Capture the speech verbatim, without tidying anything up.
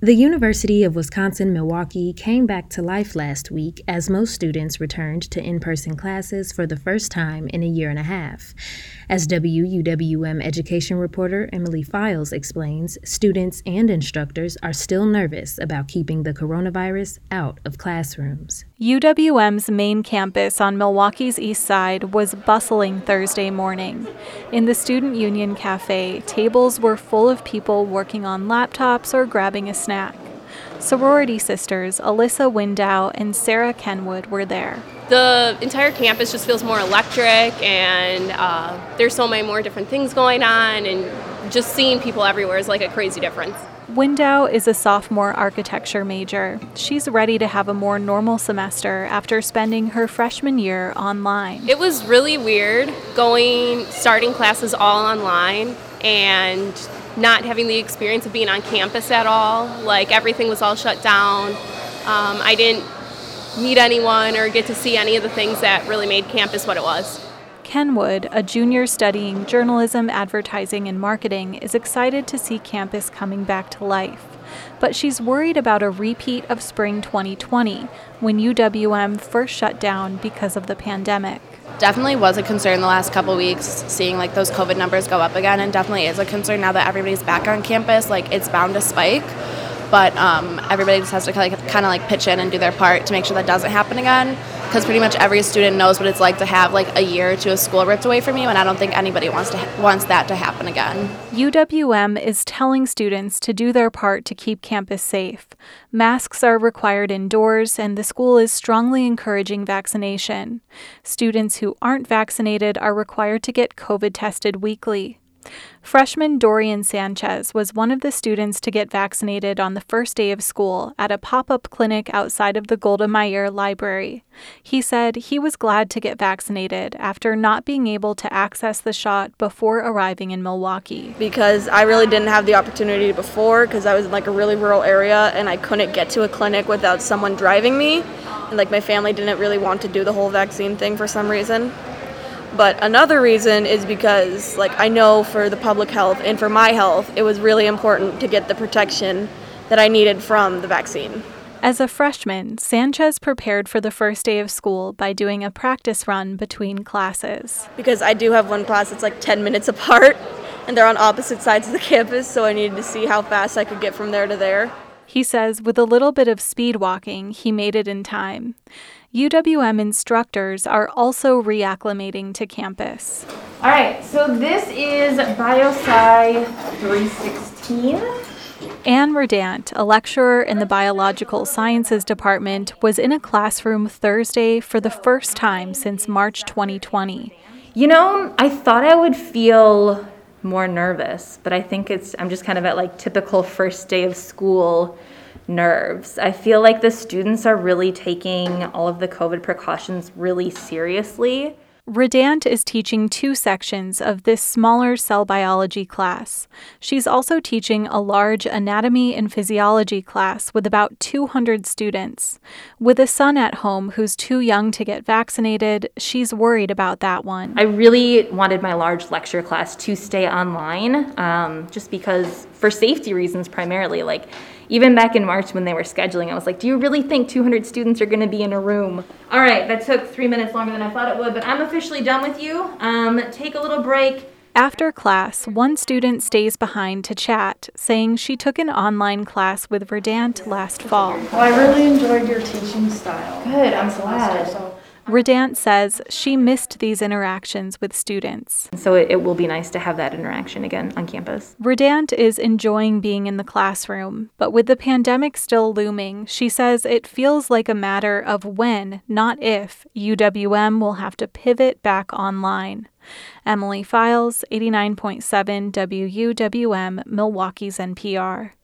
The University of Wisconsin-Milwaukee came back to life last week as most students returned to in-person classes for the first time in a year and a half. As W U W M education reporter Emily Files explains, students and instructors are still nervous about keeping the coronavirus out of classrooms. U W M's main campus on Milwaukee's east side was bustling Thursday morning. In the Student Union Cafe, tables were full of people working on laptops or grabbing a snack. Sorority sisters Alyssa Window and Sarah Kenwood were there. The entire campus just feels more electric, and uh, there's so many more different things going on, and just seeing people everywhere is like a crazy difference. Window is a sophomore architecture major. She's ready to have a more normal semester after spending her freshman year online. It was really weird going, starting classes all online and not having the experience of being on campus at all. Like, everything was all shut down. Um, I didn't meet anyone or get to see any of the things that really made campus what it was. Kenwood, a junior studying journalism, advertising, and marketing, is excited to see campus coming back to life. But she's worried about a repeat of spring twenty twenty, when U W M first shut down because of the pandemic. Definitely was a concern the last couple weeks, seeing like those COVID numbers go up again, and definitely is a concern now that everybody's back on campus. Like, it's bound to spike, but um, everybody just has to kind of like pitch in and do their part to make sure that doesn't happen again. Because pretty much every student knows what it's like to have like a year or two of school ripped away from you, and I don't think anybody wants to ha- wants that to happen again. U W M is telling students to do their part to keep campus safe. Masks are required indoors, and the school is strongly encouraging vaccination. Students who aren't vaccinated are required to get COVID tested weekly. Freshman Dorian Sanchez was one of the students to get vaccinated on the first day of school at a pop-up clinic outside of the Golda Meir Library. He said he was glad to get vaccinated after not being able to access the shot before arriving in Milwaukee. Because I really didn't have the opportunity before, because I was in like a really rural area and I couldn't get to a clinic without someone driving me. And like my family didn't really want to do the whole vaccine thing for some reason. But another reason is because, like, I know for the public health and for my health, it was really important to get the protection that I needed from the vaccine. As a freshman, Sanchez prepared for the first day of school by doing a practice run between classes. Because I do have one class that's like ten minutes apart, and they're on opposite sides of the campus, so I needed to see how fast I could get from there to there. He says with a little bit of speed walking, he made it in time. U W M instructors are also reacclimating to campus. All right, so this is BioSci three sixteen. Anne Redant, a lecturer in the Biological Sciences Department, was in a classroom Thursday for the first time since March twenty twenty. You know, I thought I would feel more nervous, but I think it's I'm just kind of at like typical first day of school nerves. I feel like the students are really taking all of the COVID precautions really seriously. Redant is teaching two sections of this smaller cell biology class. She's also teaching a large anatomy and physiology class with about two hundred students. With a son at home who's too young to get vaccinated, she's worried about that one. I really wanted my large lecture class to stay online, um, just because, for safety reasons primarily. Like, even back in March when they were scheduling, I was like, do you really think two hundred students are going to be in a room? All right, that took three minutes longer than I thought it would, but I'm officially done with you. Um, take a little break. After class, one student stays behind to chat, saying she took an online class with Redant last fall. Well, I really enjoyed your teaching style. Good, I'm glad. So Redant says she missed these interactions with students. So it, it will be nice to have that interaction again on campus. Redant is enjoying being in the classroom, but with the pandemic still looming, she says it feels like a matter of when, not if, U W M will have to pivot back online. Emily Files, eighty-nine point seven W U W M, Milwaukee's N P R.